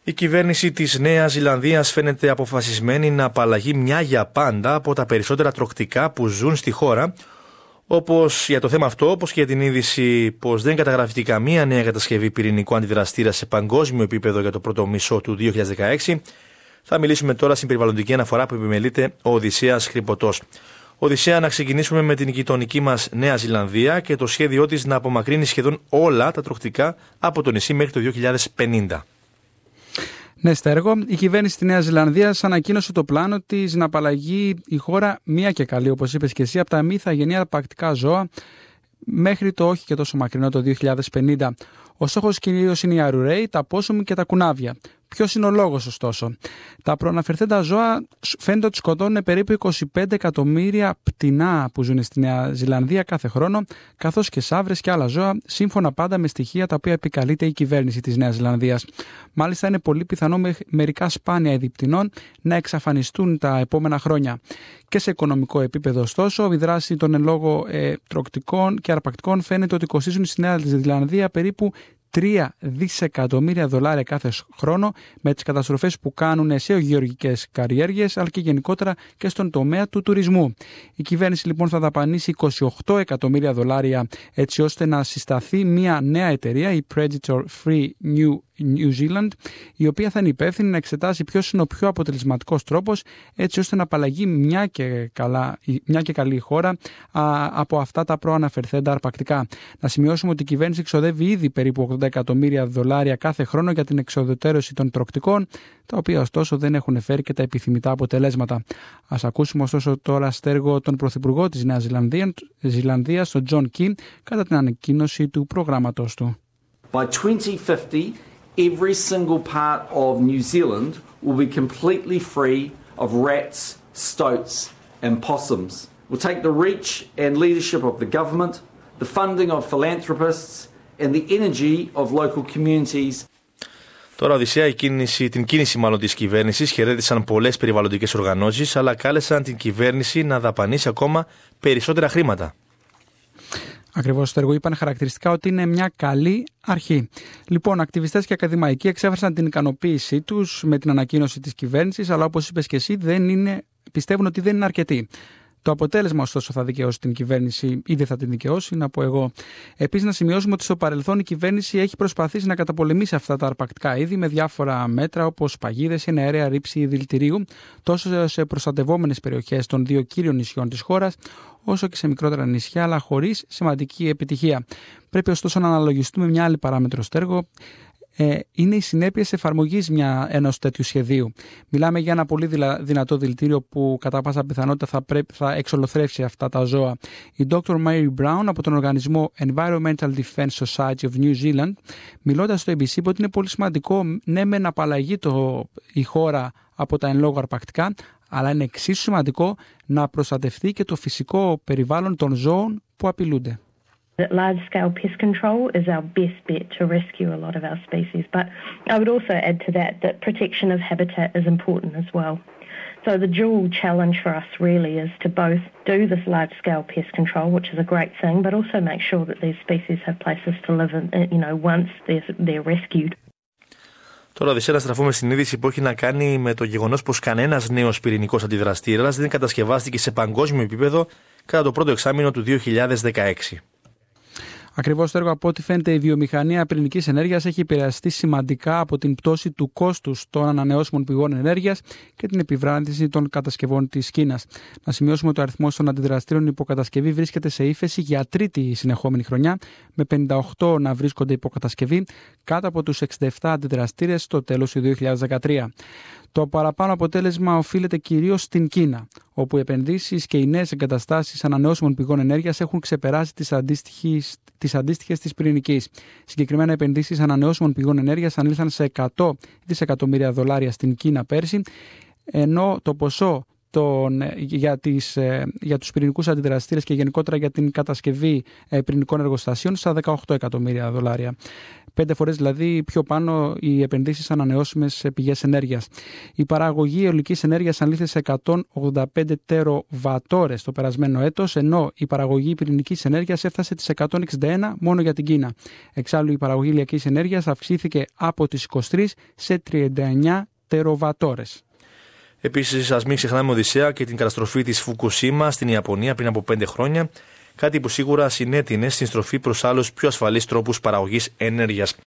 Η κυβέρνηση της Νέας Ζηλανδίας φαίνεται αποφασισμένη να απαλλαγεί μια για πάντα από τα περισσότερα τρωκτικά που ζουν στη χώρα. Όπως για το θέμα αυτό, όπως και για την είδηση πως δεν καταγράφηκε καμία νέα κατασκευή πυρηνικού αντιδραστήρα σε παγκόσμιο επίπεδο για το πρώτο μισό του 2016, θα μιλήσουμε τώρα στην περιβαλλοντική αναφορά που επιμελείται ο Οδυσσέας Χρυπωτός. Οδυσσέα, να ξεκινήσουμε με την γειτονική μας Νέα Ζηλανδία και το σχέδιό της να απομακρύνει σχεδόν όλα τα τρωκτικά από το νησί μέχρι το 2050. Ναι, Στέργο, η κυβέρνηση της Νέας Ζηλανδίας ανακοίνωσε το πλάνο της να απαλλαγεί η χώρα μία και καλή, όπως είπες και εσύ, από τα μη ηθαγενή αρπακτικά ζώα μέχρι το όχι και τόσο μακρινό το 2050. Ο στόχος κυρίως είναι οι αρουραίοι, τα πόσουμοι και τα κουνάβια. Ποιος είναι ο λόγος, ωστόσο? Τα προαναφερθέντα ζώα φαίνεται ότι σκοτώνουν περίπου 25 εκατομμύρια πτηνά που ζουν στη Νέα Ζηλανδία κάθε χρόνο, καθώς και σαύρες και άλλα ζώα, σύμφωνα πάντα με στοιχεία τα οποία επικαλείται η κυβέρνηση της Νέας Ζηλανδίας. Μάλιστα, είναι πολύ πιθανό με μερικά σπάνια είδη πτηνών να εξαφανιστούν τα επόμενα χρόνια. Και σε οικονομικό επίπεδο, ωστόσο, η δράση των εν λόγω τρωκτικών και αρπακτικών φαίνεται ότι κοστίζουν στη Νέα Ζηλανδία περίπου $3 δισεκατομμύρια κάθε χρόνο, με τις καταστροφές που κάνουν σε γεωργικές καλλιέργειες αλλά και γενικότερα και στον τομέα του τουρισμού. Η κυβέρνηση λοιπόν θα δαπανίσει $28 εκατομμύρια έτσι ώστε να συσταθεί μια νέα εταιρεία, η Predator Free New Zealand, η οποία θα είναι υπεύθυνη να εξετάσει ποιος είναι ο πιο αποτελεσματικός τρόπος έτσι ώστε να απαλλαγεί μια και καλή χώρα από αυτά τα προαναφερθέντα αρπακτικά. Να σημειώσουμε ότι η κυβέρνηση εξοδεύει ήδη περίπου $80 εκατομμύρια κάθε χρόνο για την εξοδετέρωση των τρωκτικών, τα οποία ωστόσο δεν έχουν φέρει και τα επιθυμητά αποτελέσματα. Ας ακούσουμε ωστόσο τώρα, Στέργο, τον Πρωθυπουργό της Νέας Ζηλανδίας, τον Τζον Κι, κατά την ανακοίνωση του προγράμματος του. By 2050, every single part of New Zealand will be completely free of rats, stoats and possums. We'll take the reach and leadership of the government, the funding of philanthropists and the energy of local communities. Τώρα, Οδυσσέα, την κίνηση μάλλον της κυβέρνησης χαιρέτησαν πολλές περιβαλλοντικές οργανώσεις, αλλά κάλεσαν την κυβέρνηση να δαπανίσει ακόμα περισσότερα χρήματα. Ακριβώς, Στέργο, είπαν χαρακτηριστικά ότι είναι μια καλή αρχή. Λοιπόν, ακτιβιστές και ακαδημαϊκοί εξέφρασαν την ικανοποίησή τους με την ανακοίνωση της κυβέρνησης, αλλά όπως είπες και εσύ, πιστεύουν ότι δεν είναι αρκετή. Το αποτέλεσμα, ωστόσο, θα δικαιώσει την κυβέρνηση ή δεν θα την δικαιώσει, να πω εγώ. Επίσης, να σημειώσουμε ότι στο παρελθόν η κυβέρνηση έχει προσπαθήσει να καταπολεμήσει αυτά τα αρπακτικά είδη με διάφορα μέτρα, όπως παγίδες ή αέρια ρήψη δηλητηρίου, τόσο σε προστατευόμενες περιοχές των δύο κύριων νησιών της χώρας, όσο και σε μικρότερα νησιά, αλλά χωρίς σημαντική επιτυχία. Πρέπει ωστόσο να αναλογιστούμε μια άλλη παράμετρο, Στέργο. Είναι οι συνέπειες εφαρμογής ενός τέτοιου σχεδίου. Μιλάμε για ένα πολύ δυνατό δηλητήριο που κατά πάσα πιθανότητα θα εξολοθρεύσει αυτά τα ζώα. Η Dr. Mary Brown από τον οργανισμό Environmental Defense Society of New Zealand, μιλώντας στο ABC, είπε ότι είναι πολύ σημαντικό να απαλλαγεί η χώρα από τα εν λόγω αρπακτικά, αλλά είναι εξίσου σημαντικό να προστατευτεί και το φυσικό περιβάλλον των ζώων που απειλούνται. Large-scale pest control is our best bet to rescue a lot of our species, but I would also add to that protection of habitat is important as well. So the dual challenge for us really is to both do this large-scale pest control, which is a great thing, but also make sure that these species have places to live in, once they're rescued. Τώρα, Οδυσσέα, να στραφούμε στην είδηση που έχει να κάνει με το γεγονός πως κανένας νέος πυρηνικός αντιδραστήρας δεν κατασκευάστηκε σε παγκόσμιο επίπεδο κατά το πρώτο εξάμηνο του 2016. Ακριβώς, Στέργο, από ό,τι φαίνεται, η βιομηχανία πυρηνικής ενέργειας έχει επηρεαστεί σημαντικά από την πτώση του κόστους των ανανεώσιμων πηγών ενέργειας και την επιβράδυνση των κατασκευών της Κίνας. Να σημειώσουμε ότι ο αριθμός των αντιδραστήρων υποκατασκευή βρίσκεται σε ύφεση για τρίτη συνεχόμενη χρονιά, με 58 να βρίσκονται υποκατασκευή, κάτω από τους 67 αντιδραστήρες στο τέλος του 2013. Το παραπάνω αποτέλεσμα οφείλεται κυρίως στην Κίνα, όπου οι επενδύσεις και οι νέες εγκαταστάσεις ανανεώσιμων πηγών ενέργειας έχουν ξεπεράσει τις αντίστοιχες της πυρηνικής. Συγκεκριμένα, επενδύσεις ανανεώσιμων πηγών ενέργειας ανήλθαν σε $100 δισεκατομμύρια στην Κίνα πέρσι, ενώ το ποσό για τους πυρηνικούς αντιδραστήρες και γενικότερα για την κατασκευή πυρηνικών εργοστασίων στα $18 εκατομμύρια. 5 φορές δηλαδή πιο πάνω οι επενδύσεις σε ανανεώσιμες πηγές ενέργειας. Η παραγωγή αιωλικής ενέργειας ανήλθε σε 185 τεροβατόρες το περασμένο έτος, ενώ η παραγωγή πυρηνικής ενέργειας έφτασε τις 161 μόνο για την Κίνα. Εξάλλου η παραγωγή ηλιακής ενέργειας αυξήθηκε από τις 23 σε 39 τεροβατόρες. Επίσης, ας μην ξεχνάμε, Οδυσσέα, και την καταστροφή της Φουκουσίμα στην Ιαπωνία πριν από 5 χρόνια, κάτι που σίγουρα συνέτεινε στην στροφή προς άλλους πιο ασφαλείς τρόπους παραγωγής ενέργειας.